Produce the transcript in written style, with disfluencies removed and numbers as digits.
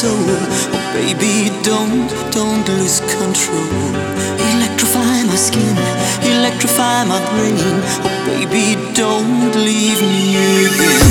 soul. Oh baby, don't lose control. Electrify my skin, electrify my brain. Oh baby, don't leave me again.